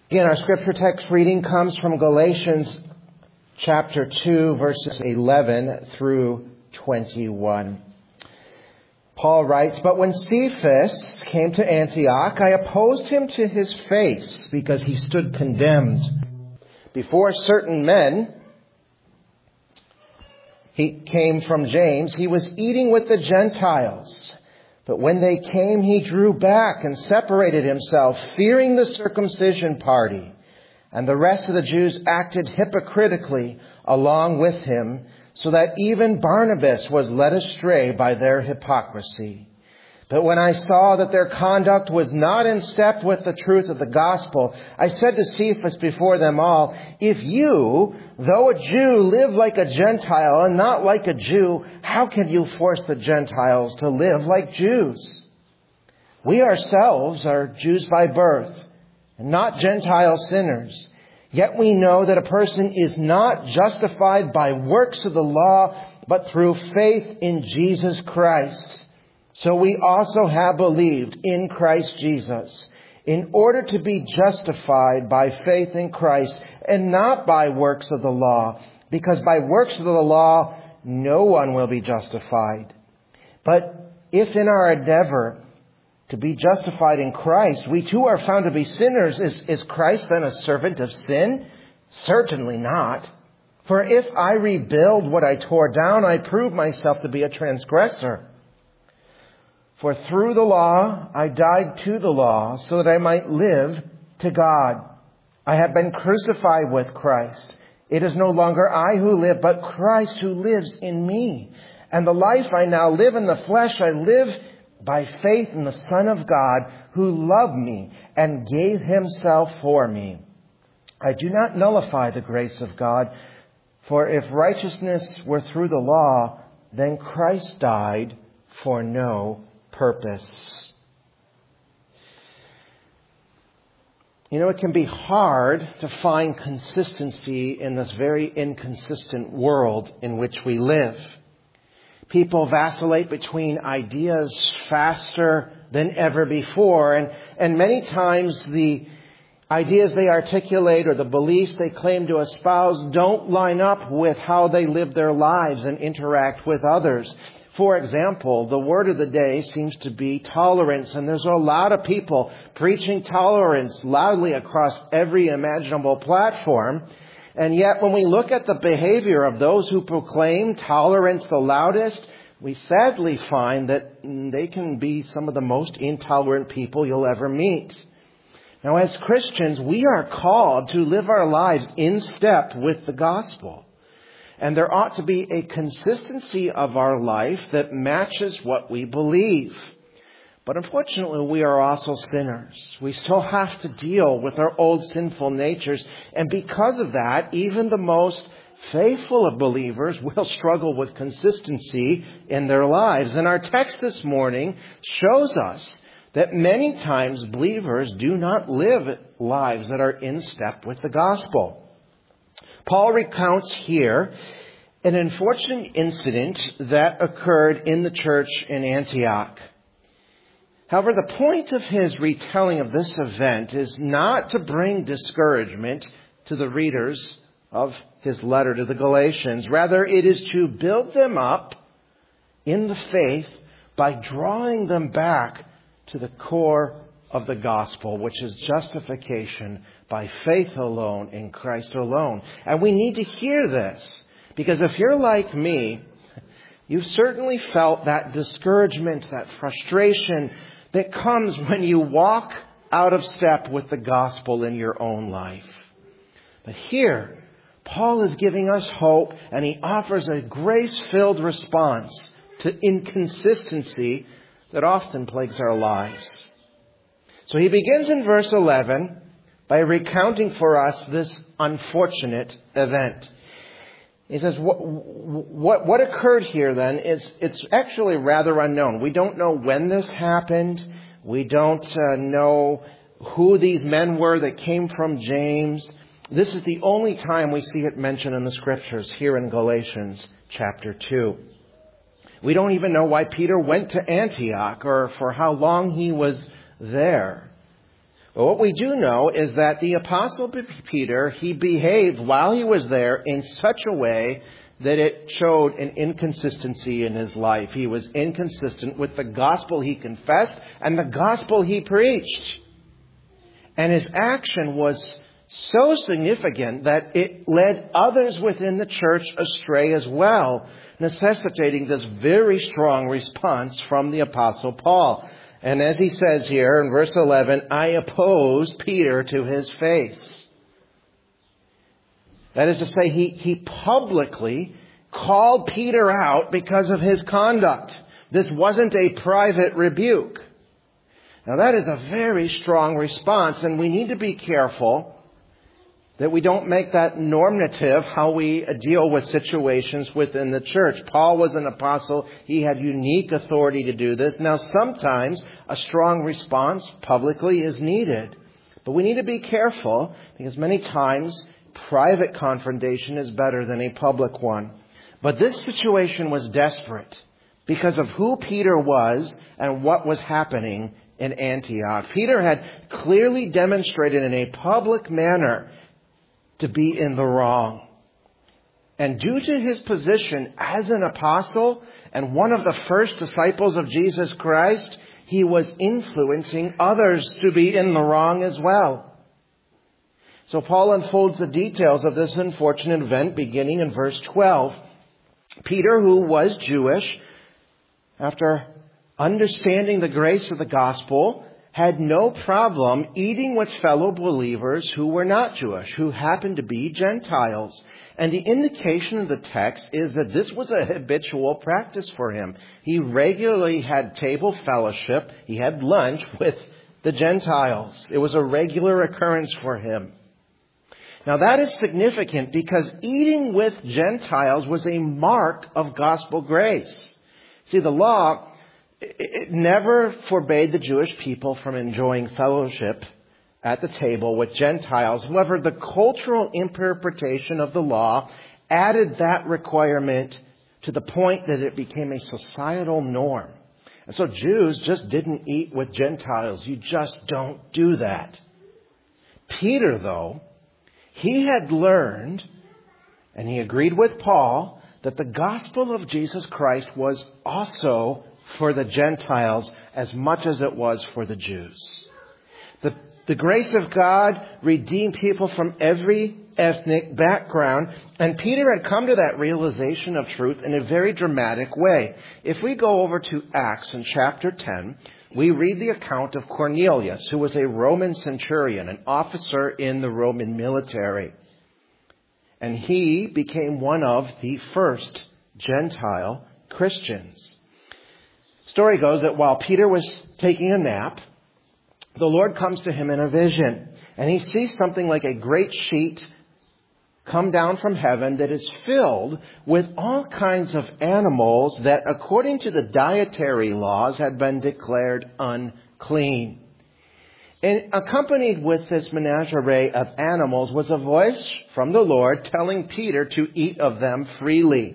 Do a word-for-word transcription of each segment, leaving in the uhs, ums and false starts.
Again, our scripture text reading comes from Galatians chapter two, verses eleven through twenty-one. Paul writes, "But when Cephas came to Antioch, I opposed him to his face because he stood condemned before certain men. He came from James. He was eating with the Gentiles. But when they came, he drew back and separated himself, fearing the circumcision party. And the rest of the Jews acted hypocritically along with him, so that even Barnabas was led astray by their hypocrisy. But when I saw that their conduct was not in step with the truth of the gospel, I said to Cephas before them all, 'If you, though a Jew, live like a Gentile and not like a Jew, how can you force the Gentiles to live like Jews? We ourselves are Jews by birth, and not Gentile sinners. Yet we know that a person is not justified by works of the law, but through faith in Jesus Christ. So we also have believed in Christ Jesus, in order to be justified by faith in Christ, and not by works of the law, because by works of the law no one will be justified. But if in our endeavor to be justified in Christ, we too are found to be sinners, is, is Christ then a servant of sin? Certainly not. For if I rebuild what I tore down, I prove myself to be a transgressor. For through the law I died to the law, so that I might live to God. I have been crucified with Christ. It is no longer I who live, but Christ who lives in me. And the life I now live in the flesh, I live by faith in the Son of God, who loved me and gave himself for me. I do not nullify the grace of God, for if righteousness were through the law, then Christ died for no purpose." You know, it can be hard to find consistency in this very inconsistent world in which we live. People vacillate between ideas faster than ever before, and, and many times the ideas they articulate or the beliefs they claim to espouse don't line up with how they live their lives and interact with others. For example, the word of the day seems to be tolerance, and there's a lot of people preaching tolerance loudly across every imaginable platform. And yet when we look at the behavior of those who proclaim tolerance the loudest, we sadly find that they can be some of the most intolerant people you'll ever meet. Now, as Christians, we are called to live our lives in step with the gospel. And there ought to be a consistency of our life that matches what we believe. But unfortunately, we are also sinners. We still have to deal with our old sinful natures. And because of that, even the most faithful of believers will struggle with consistency in their lives. And our text this morning shows us that many times believers do not live lives that are in step with the gospel. Paul recounts here an unfortunate incident that occurred in the church in Antioch. However, the point of his retelling of this event is not to bring discouragement to the readers of his letter to the Galatians. Rather, it is to build them up in the faith by drawing them back to the core of the gospel, which is justification by faith alone in Christ alone. And we need to hear this, because if you're like me, you've certainly felt that discouragement, that frustration that comes when you walk out of step with the gospel in your own life. But here, Paul is giving us hope, and he offers a grace-filled response to inconsistency that often plagues our lives. So he begins in verse eleven by recounting for us this unfortunate event. He says, what, what, what occurred here then is, it's actually rather unknown. We don't know when this happened. We don't uh, know who these men were that came from James. This is the only time we see it mentioned in the scriptures here in Galatians chapter two. We don't even know why Peter went to Antioch or for how long he was there. Well, what we do know is that the Apostle Peter, he behaved while he was there in such a way that it showed an inconsistency in his life. He was inconsistent with the gospel he confessed and the gospel he preached. And his action was so significant that it led others within the church astray as well, necessitating this very strong response from the Apostle Paul. And as he says here in verse eleven, I opposed Peter to his face. That is to say, he, he publicly called Peter out because of his conduct. This wasn't a private rebuke. Now that is a very strong response, and we need to be careful that we don't make that normative how we deal with situations within the church. Paul was an apostle. He had unique authority to do this. Now, sometimes a strong response publicly is needed. But we need to be careful because many times private confrontation is better than a public one. But this situation was desperate because of who Peter was and what was happening in Antioch. Peter had clearly demonstrated in a public manner to be in the wrong. And due to his position as an apostle and one of the first disciples of Jesus Christ, he was influencing others to be in the wrong as well. So Paul unfolds the details of this unfortunate event beginning in verse twelve. Peter, who was Jewish, after understanding the grace of the gospel, had no problem eating with fellow believers who were not Jewish, who happened to be Gentiles. And the indication of the text is that this was a habitual practice for him. He regularly had table fellowship. He had lunch with the Gentiles. It was a regular occurrence for him. Now that is significant because eating with Gentiles was a mark of gospel grace. See, the law, it never forbade the Jewish people from enjoying fellowship at the table with Gentiles. However, the cultural interpretation of the law added that requirement to the point that it became a societal norm. And so Jews just didn't eat with Gentiles. You just don't do that. Peter, though, he had learned, and he agreed with Paul, that the gospel of Jesus Christ was also for the Gentiles as much as it was for the Jews. The, the grace of God redeemed people from every ethnic background, and Peter had come to that realization of truth in a very dramatic way. If we go over to Acts in chapter ten, we read the account of Cornelius, who was a Roman centurion, an officer in the Roman military. And he became one of the first Gentile Christians. Story goes that while Peter was taking a nap, the Lord comes to him in a vision. And he sees something like a great sheet come down from heaven that is filled with all kinds of animals that, according to the dietary laws, had been declared unclean. And accompanied with this menagerie of animals was a voice from the Lord telling Peter to eat of them freely.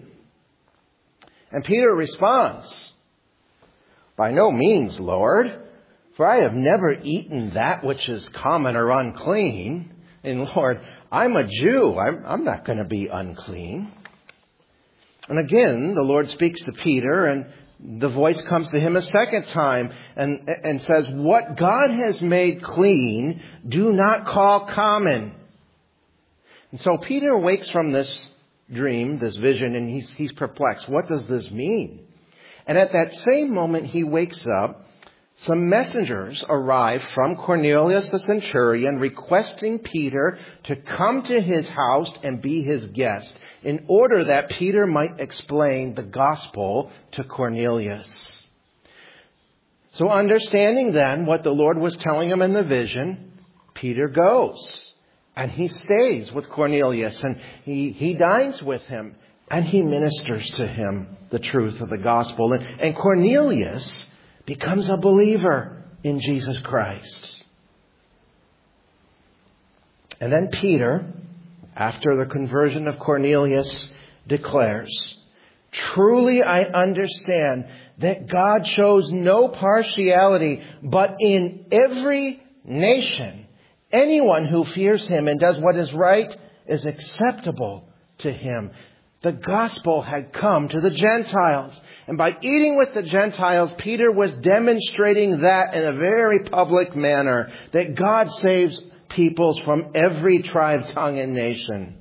And Peter responds, by no means, Lord, for I have never eaten that which is common or unclean. And Lord, I'm a Jew. I'm, I'm not going to be unclean. And again, the Lord speaks to Peter, and the voice comes to him a second time and, and says, what God has made clean, do not call common. And so Peter wakes from this dream, this vision, and he's, he's perplexed. What does this mean? And at that same moment he wakes up, some messengers arrive from Cornelius the centurion requesting Peter to come to his house and be his guest in order that Peter might explain the gospel to Cornelius. So understanding then what the Lord was telling him in the vision, Peter goes and he stays with Cornelius and he, he dines with him. And he ministers to him the truth of the gospel. And, and Cornelius becomes a believer in Jesus Christ. And then Peter, after the conversion of Cornelius, declares, truly I understand that God shows no partiality, but in every nation. Anyone who fears him and does what is right is acceptable to him. The gospel had come to the Gentiles. And by eating with the Gentiles, Peter was demonstrating that in a very public manner, that God saves peoples from every tribe, tongue, and nation.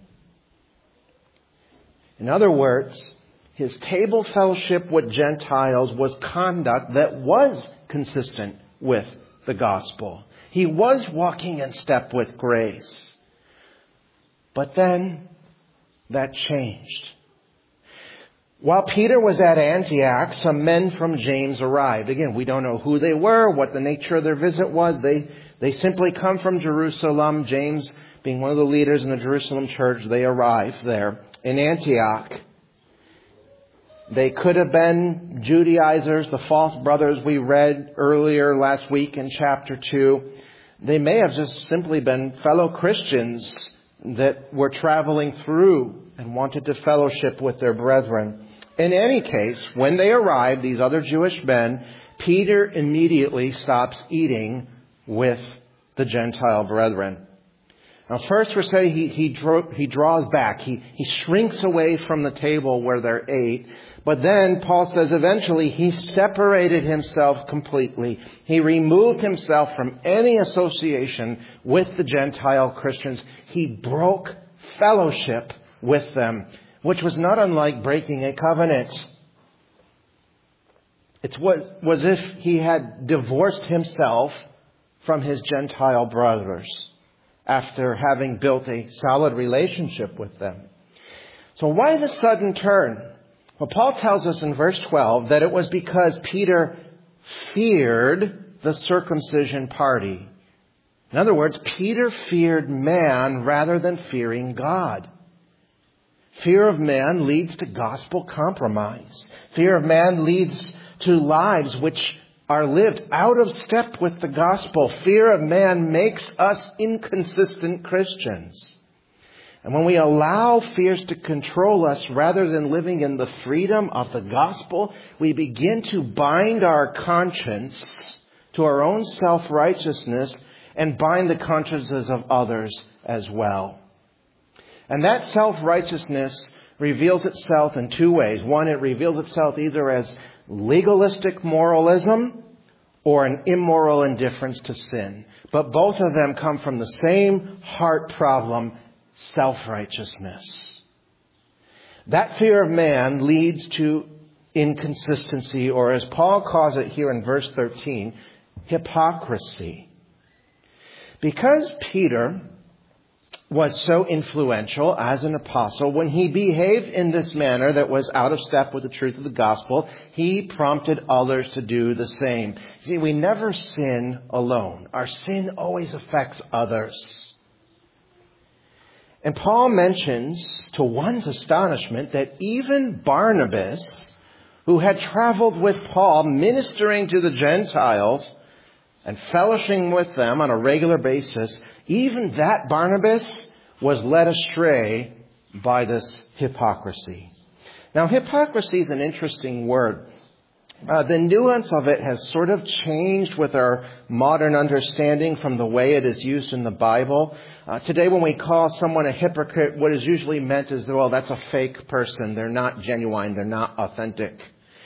In other words, his table fellowship with Gentiles was conduct that was consistent with the gospel. He was walking in step with grace. But then that changed. While Peter was at Antioch, some men from James arrived. Again, we don't know who they were, what the nature of their visit was. They, they simply come from Jerusalem. James, being one of the leaders in the Jerusalem church, they arrived there in Antioch. They could have been Judaizers, the false brothers we read earlier last week in chapter two. They may have just simply been fellow Christians that were traveling through and wanted to fellowship with their brethren. In any case, when they arrived, these other Jewish men, Peter immediately stops eating with the Gentile brethren. Now, first we're saying he, he, draw, he draws back. He, he shrinks away from the table where they're ate. But then Paul says eventually he separated himself completely. He removed himself from any association with the Gentile Christians. He broke fellowship with them, which was not unlike breaking a covenant. It was, was if he had divorced himself from his Gentile brothers after having built a solid relationship with them. So why the sudden turn? Well, Paul tells us in verse twelve that it was because Peter feared the circumcision party. In other words, Peter feared man rather than fearing God. Fear of man leads to gospel compromise. Fear of man leads to lives which are lived out of step with the gospel. Fear of man makes us inconsistent Christians. And when we allow fears to control us rather than living in the freedom of the gospel, we begin to bind our conscience to our own self-righteousness and bind the consciences of others as well. And that self-righteousness reveals itself in two ways. One, it reveals itself either as legalistic moralism or an immoral indifference to sin. But both of them come from the same heart problem, self-righteousness. That fear of man leads to inconsistency, or as Paul calls it here in verse thirteen, hypocrisy. Because Peter was so influential as an apostle, when he behaved in this manner that was out of step with the truth of the gospel, he prompted others to do the same. See, we never sin alone. Our sin always affects others. And Paul mentions, to one's astonishment, that even Barnabas, who had traveled with Paul, ministering to the Gentiles and fellowshipping with them on a regular basis, even that Barnabas was led astray by this hypocrisy. Now, hypocrisy is an interesting word. Uh, the nuance of it has sort of changed with our modern understanding from the way it is used in the Bible. Uh, today, when we call someone a hypocrite, what is usually meant is, well, that's a fake person. They're not genuine. They're not authentic.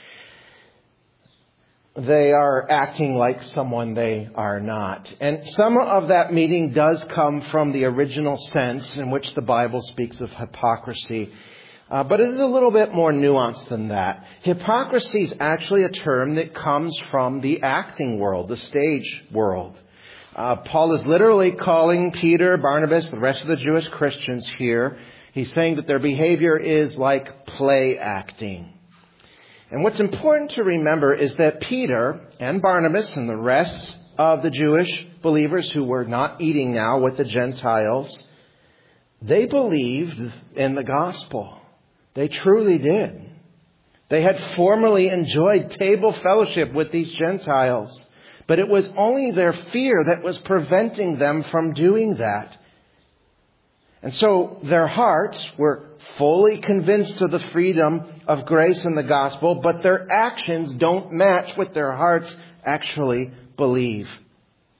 They are acting like someone they are not. And some of that meaning does come from the original sense in which the Bible speaks of hypocrisy. Uh, but it is a little bit more nuanced than that. Hypocrisy is actually a term that comes from the acting world, the stage world. Uh, Paul is literally calling Peter, Barnabas, the rest of the Jewish Christians here. He's saying that their behavior is like play acting. And what's important to remember is that Peter and Barnabas and the rest of the Jewish believers who were not eating now with the Gentiles, they believed in the gospel. They truly did. They had formerly enjoyed table fellowship with these Gentiles, but it was only their fear that was preventing them from doing that. And so their hearts were fully convinced of the freedom of grace in the gospel, but their actions don't match what their hearts actually believe.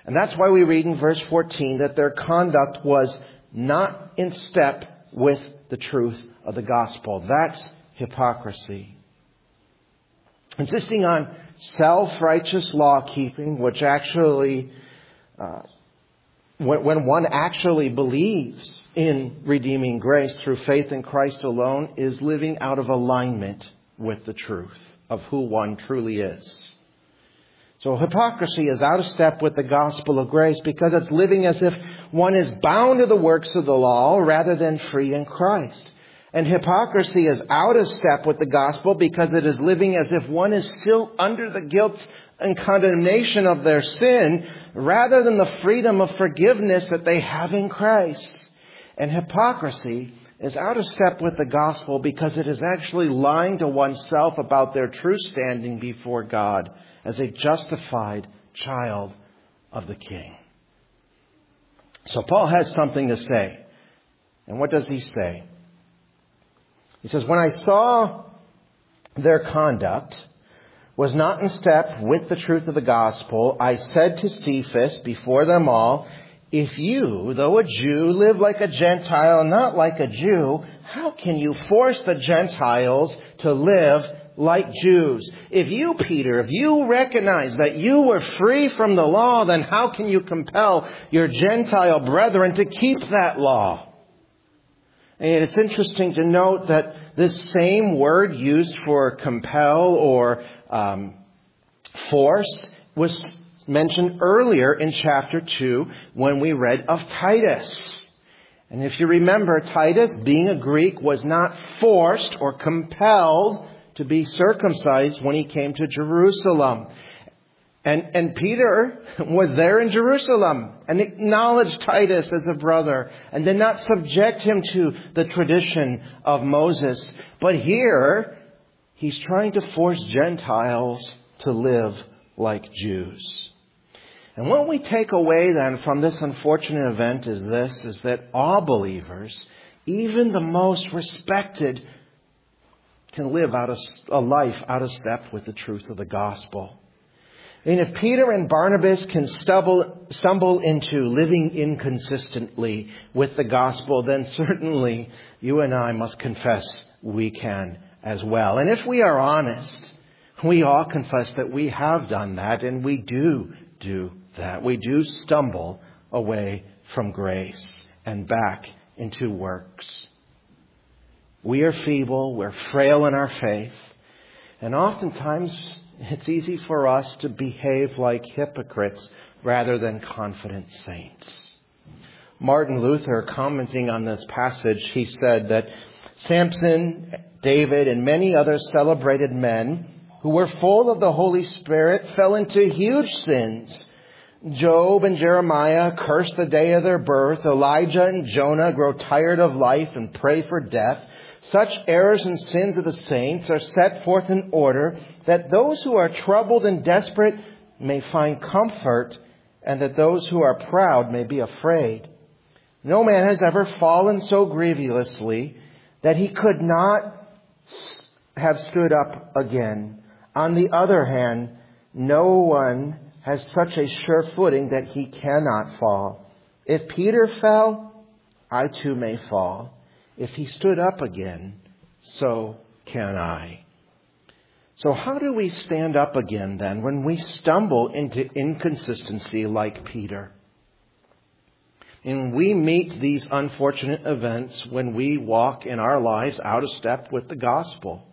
And that's why we read in verse fourteen that their conduct was not in step with the truth of the gospel. That's hypocrisy. Insisting on self-righteous law-keeping, which actually, uh, when, when one actually believes in redeeming grace through faith in Christ alone, is living out of alignment with the truth of who one truly is. So hypocrisy is out of step with the gospel of grace because it's living as if one is bound to the works of the law rather than free in Christ. And hypocrisy is out of step with the gospel because it is living as if one is still under the guilt and condemnation of their sin rather than the freedom of forgiveness that they have in Christ. And hypocrisy is out of step with the gospel because it is actually lying to oneself about their true standing before God as a justified child of the King. So Paul has something to say. And what does he say? He says, when I saw their conduct was not in step with the truth of the gospel, I said to Cephas before them all, if you, though a Jew, live like a Gentile, not like a Jew, how can you force the Gentiles to live like Jews? If you, Peter, if you recognize that you were free from the law, then how can you compel your Gentile brethren to keep that law? And it's interesting to note that this same word used for compel or um, force was mentioned earlier in chapter two when we read of Titus. And if you remember, Titus, being a Greek, was not forced or compelled to be circumcised when he came to Jerusalem. And, and Peter was there in Jerusalem and acknowledged Titus as a brother and did not subject him to the tradition of Moses. But here, he's trying to force Gentiles to live like Jews. And what we take away then from this unfortunate event is this, is that all believers, even the most respected, can live out of, a life out of step with the truth of the gospel. And if Peter and Barnabas can stumble, stumble into living inconsistently with the gospel, then certainly you and I must confess we can as well. And if we are honest, we all confess that we have done that, and we do do that. We do stumble away from grace and back into works. We are feeble, we're frail in our faith, and oftentimes it's easy for us to behave like hypocrites rather than confident saints. Martin Luther, commenting on this passage, he said that Samson, David, and many other celebrated men who were full of the Holy Spirit fell into huge sins. Job and Jeremiah curse the day of their birth. Elijah and Jonah grow tired of life and pray for death. Such errors and sins of the saints are set forth in order that those who are troubled and desperate may find comfort, and that those who are proud may be afraid. No man has ever fallen so grievously that he could not have stood up again. On the other hand, no one has such a sure footing that he cannot fall. If Peter fell, I too may fall. If he stood up again, so can I. So how do we stand up again then when we stumble into inconsistency like Peter? And we meet these unfortunate events when we walk in our lives out of step with the gospel.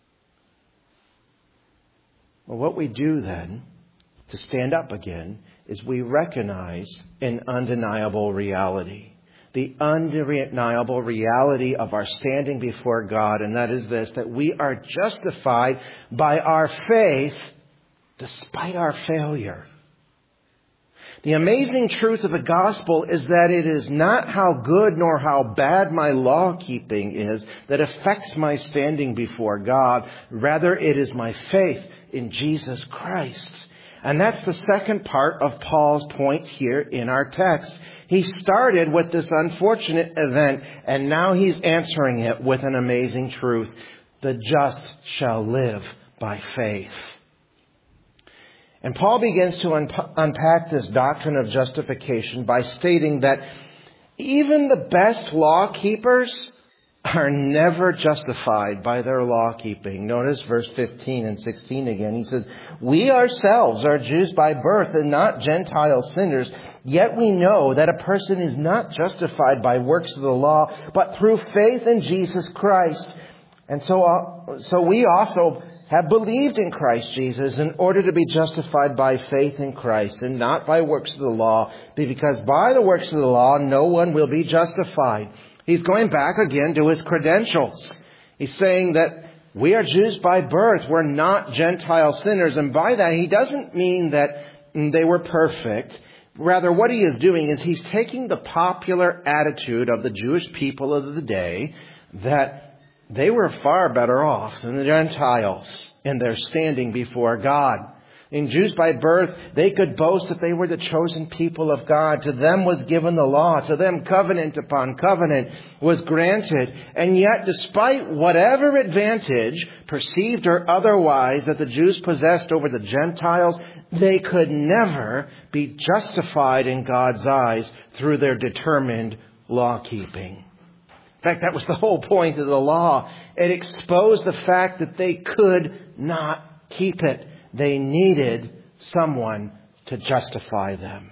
Well, what we do then to stand up again is we recognize an undeniable reality. The undeniable reality of our standing before God, and that is this, that we are justified by our faith despite our failure. The amazing truth of the gospel is that it is not how good nor how bad my law keeping is that affects my standing before God. Rather, it is my faith in Jesus Christ. And that's the second part of Paul's point here in our text. He started with this unfortunate event, and now he's answering it with an amazing truth. The just shall live by faith. And Paul begins to un- unpack this doctrine of justification by stating that even the best law keepers are never justified by their law keeping. Notice verse fifteen and sixteen again. He says, "We ourselves are Jews by birth and not Gentile sinners. Yet we know that a person is not justified by works of the law, but through faith in Jesus Christ. And so, uh, so we also have believed in Christ Jesus in order to be justified by faith in Christ and not by works of the law, because by the works of the law no one will be justified." He's going back again to his credentials. He's saying that we are Jews by birth. We're not Gentile sinners. And by that, he doesn't mean that they were perfect. Rather, what he is doing is he's taking the popular attitude of the Jewish people of the day that they were far better off than the Gentiles in their standing before God. In Jews by birth, they could boast that they were the chosen people of God. To them was given the law. To them covenant upon covenant was granted. And yet, despite whatever advantage, perceived or otherwise, that the Jews possessed over the Gentiles, they could never be justified in God's eyes through their determined law keeping. In fact, that was the whole point of the law. It exposed the fact that they could not keep it. They needed someone to justify them.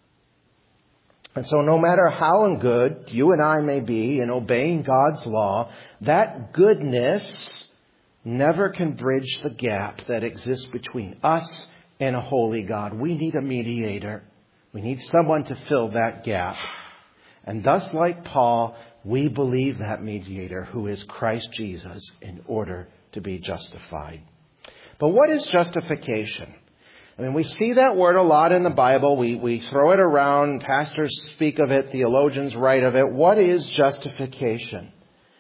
And so no matter how good you and I may be in obeying God's law, that goodness never can bridge the gap that exists between us and a holy God. We need a mediator. We need someone to fill that gap. And thus, like Paul, we believe that mediator who is Christ Jesus in order to be justified. But what is justification? I mean, we see that word a lot in the Bible. We, we throw it around. Pastors speak of it. Theologians write of it. What is justification?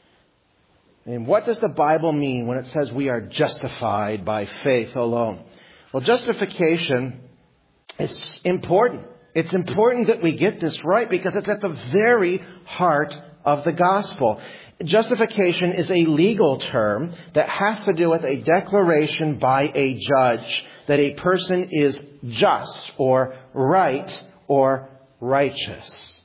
And what does the Bible mean when it says we are justified by faith alone? Well, justification is important. It's important that we get this right because it's at the very heart of the gospel. Justification is a legal term that has to do with a declaration by a judge that a person is just or right or righteous.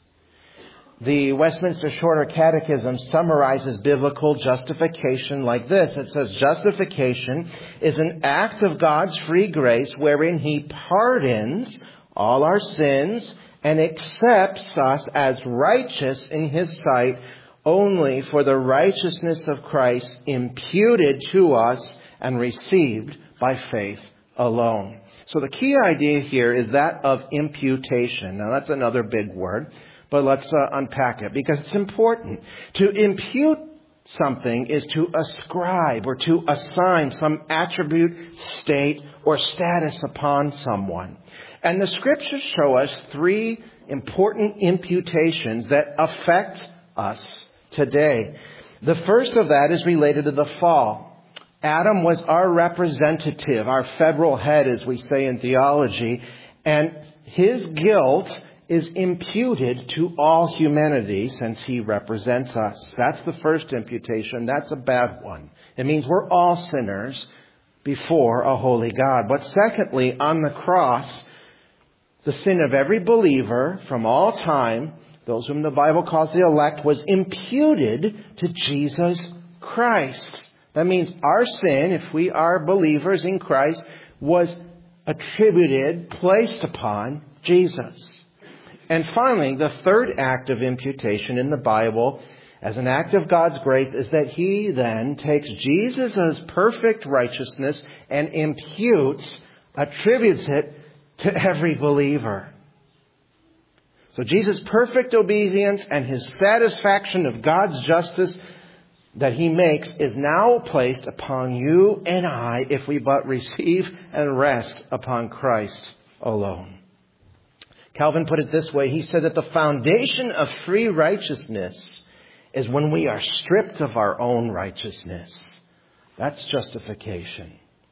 The Westminster Shorter Catechism summarizes biblical justification like this. It says, justification is an act of God's free grace wherein He pardons all our sins and accepts us as righteous in His sight only for the righteousness of Christ imputed to us and received by faith alone. So the key idea here is that of imputation. Now that's another big word, but let's uh, unpack it because it's important. To impute something is to ascribe or to assign some attribute, state, or status upon someone. And the Scriptures show us three important imputations that affect us today. The first of that is related to the fall. Adam was our representative, our federal head, as we say in theology, and his guilt is imputed to all humanity since he represents us. That's the first imputation. That's a bad one. It means we're all sinners before a holy God. But secondly, on the cross, the sin of every believer from all time, those whom the Bible calls the elect, was imputed to Jesus Christ. That means our sin, if we are believers in Christ, was attributed, placed upon Jesus. And finally, the third act of imputation in the Bible, as an act of God's grace, is that He then takes Jesus' perfect righteousness and imputes, attributes it to every believer. So Jesus' perfect obedience and His satisfaction of God's justice that He makes is now placed upon you and I if we but receive and rest upon Christ alone. Calvin put it this way. He said that the foundation of free righteousness is when we are stripped of our own righteousness. That's justification.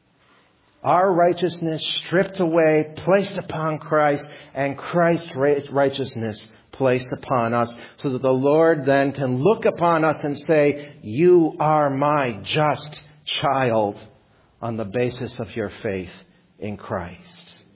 Our righteousness stripped away, placed upon Christ, and Christ's righteousness placed upon us, so that the Lord then can look upon us and say, "You are my just child," on the basis of your faith in Christ.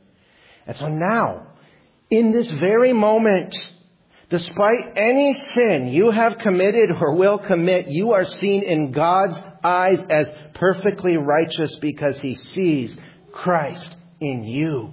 And so now, in this very moment, despite any sin you have committed or will commit, you are seen in God's eyes as perfectly righteous because He sees Christ in you.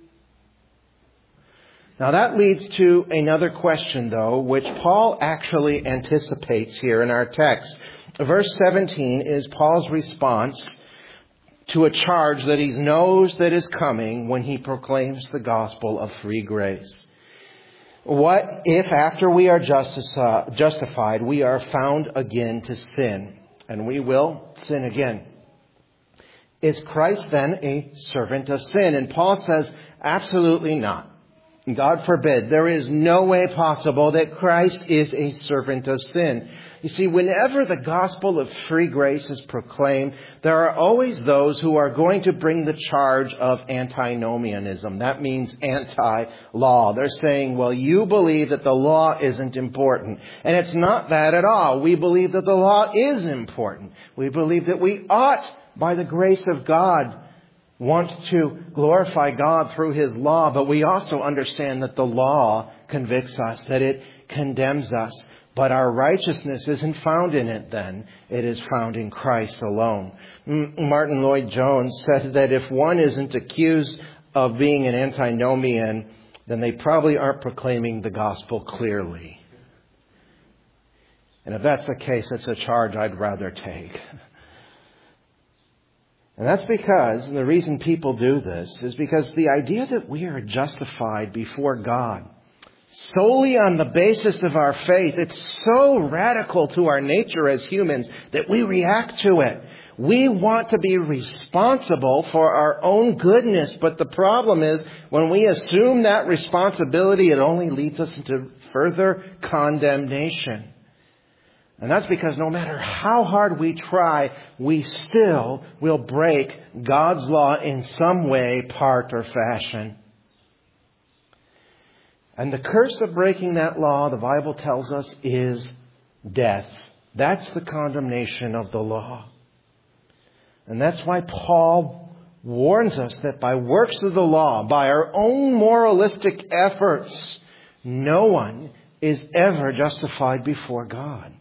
Now that leads to another question, though, which Paul actually anticipates here in our text. Verse seventeen is Paul's response to a charge that he knows that is coming when he proclaims the gospel of free grace. What if after we are justici- justified, we are found again to sin? And we will sin again. Is Christ then a servant of sin? And Paul says, absolutely not. God forbid. There is no way possible that Christ is a servant of sin. You see, whenever the gospel of free grace is proclaimed, there are always those who are going to bring the charge of antinomianism. That means anti-law. They're saying, well, you believe that the law isn't important. And it's not that at all. We believe that the law is important. We believe that we ought, by the grace of God, want to glorify God through His law, but we also understand that the law convicts us, that it condemns us. But our righteousness isn't found in it then. It is found in Christ alone. Martin Lloyd-Jones said that if one isn't accused of being an antinomian, then they probably aren't proclaiming the gospel clearly. And if that's the case, it's a charge I'd rather take. And that's because, and the reason people do this, is because the idea that we are justified before God solely on the basis of our faith, it's so radical to our nature as humans that we react to it. We want to be responsible for our own goodness, but the problem is when we assume that responsibility, it only leads us into further condemnation. And that's because no matter how hard we try, we still will break God's law in some way, part, or fashion. And the curse of breaking that law, the Bible tells us, is death. That's the condemnation of the law. And that's why Paul warns us that by works of the law, by our own moralistic efforts, no one is ever justified before God.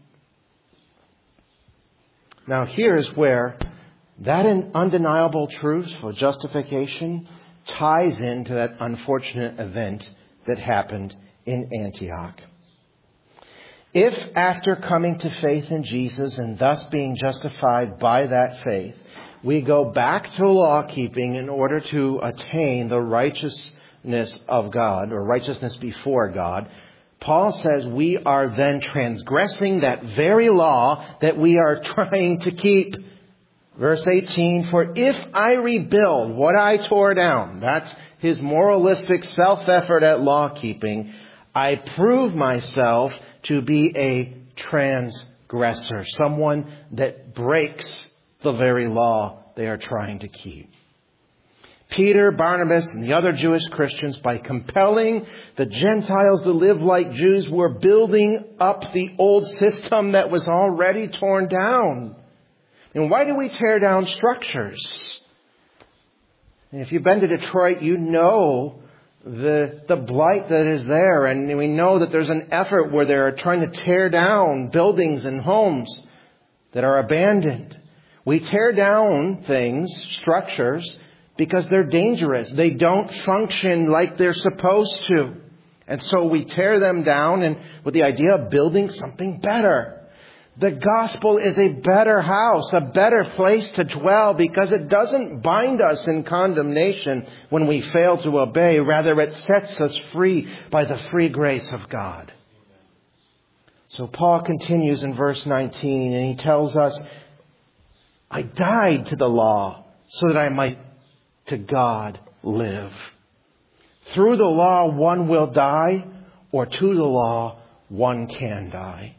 Now here's where that undeniable truth for justification ties into that unfortunate event that happened in Antioch. If after coming to faith in Jesus and thus being justified by that faith, we go back to law keeping in order to attain the righteousness of God or righteousness before God, Paul says we are then transgressing that very law that we are trying to keep. Verse eighteen, for if I rebuild what I tore down, that's his moralistic self-effort at law keeping, I prove myself to be a transgressor, someone that breaks the very law they are trying to keep. Peter, Barnabas, and the other Jewish Christians, by compelling the Gentiles to live like Jews, were building up the old system that was already torn down. And why do we tear down structures? And if you've been to Detroit, you know the the blight that is there. And we know that there's an effort where they're trying to tear down buildings and homes that are abandoned. We tear down things, structures, because they're dangerous. They don't function like they're supposed to. And so we tear them down and with the idea of building something better. The gospel is a better house, a better place to dwell because it doesn't bind us in condemnation when we fail to obey. Rather, it sets us free by the free grace of God. So Paul continues in verse nineteen and he tells us, I died to the law so that I might to God live. Through the law one will die, or to the law one can die.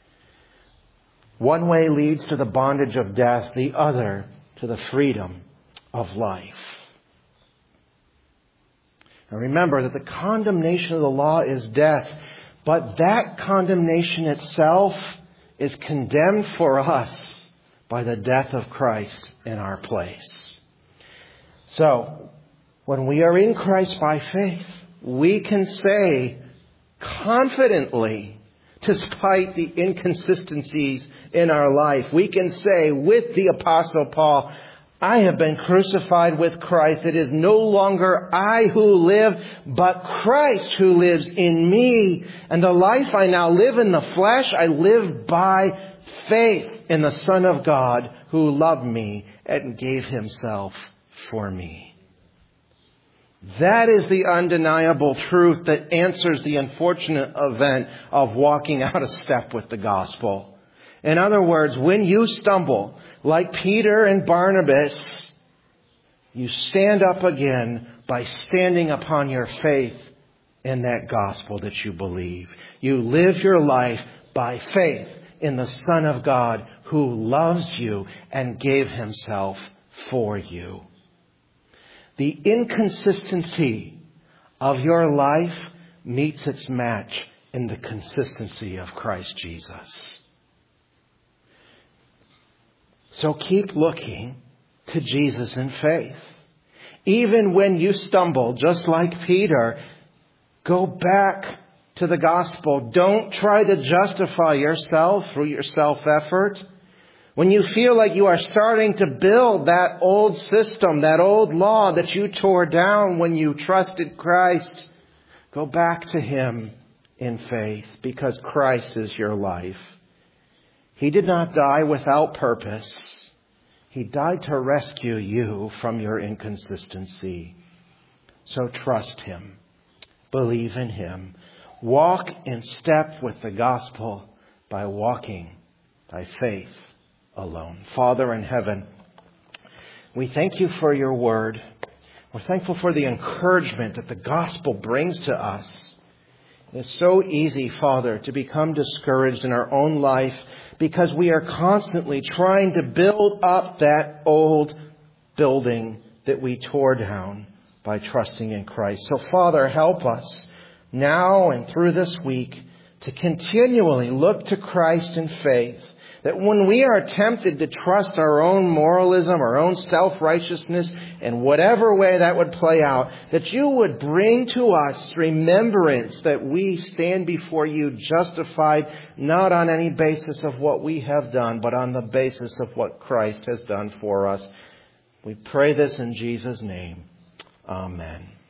One way leads to the bondage of death, the other to the freedom of life. Now remember that the condemnation of the law is death, but that condemnation itself is condemned for us by the death of Christ in our place. So, When we are in Christ by faith, we can say confidently, despite the inconsistencies in our life, we can say with the Apostle Paul, I have been crucified with Christ. It is no longer I who live, but Christ who lives in me. And the life I now live in the flesh, I live by faith in the Son of God who loved me and gave himself for me. That is the undeniable truth that answers the unfortunate event of walking out of step with the gospel. In other words, when you stumble, like Peter and Barnabas, you stand up again by standing upon your faith in that gospel that you believe. You live your life by faith in the Son of God who loves you and gave himself for you. The inconsistency of your life meets its match in the consistency of Christ Jesus. So keep looking to Jesus in faith. Even when you stumble, just like Peter, go back to the gospel. Don't try to justify yourself through your self-effort. When you feel like you are starting to build that old system, that old law that you tore down when you trusted Christ, go back to him in faith because Christ is your life. He did not die without purpose. He died to rescue you from your inconsistency. So trust him. Believe in him. Walk in step with the gospel by walking by faith alone. Father in heaven, we thank you for your word. We're thankful for the encouragement that the gospel brings to us. It's so easy, Father, to become discouraged in our own life because we are constantly trying to build up that old building that we tore down by trusting in Christ. So, Father, help us now and through this week to continually look to Christ in faith. That when we are tempted to trust our own moralism, our own self-righteousness, in whatever way that would play out, that you would bring to us remembrance that we stand before you justified, not on any basis of what we have done, but on the basis of what Christ has done for us. We pray this in Jesus' name. Amen.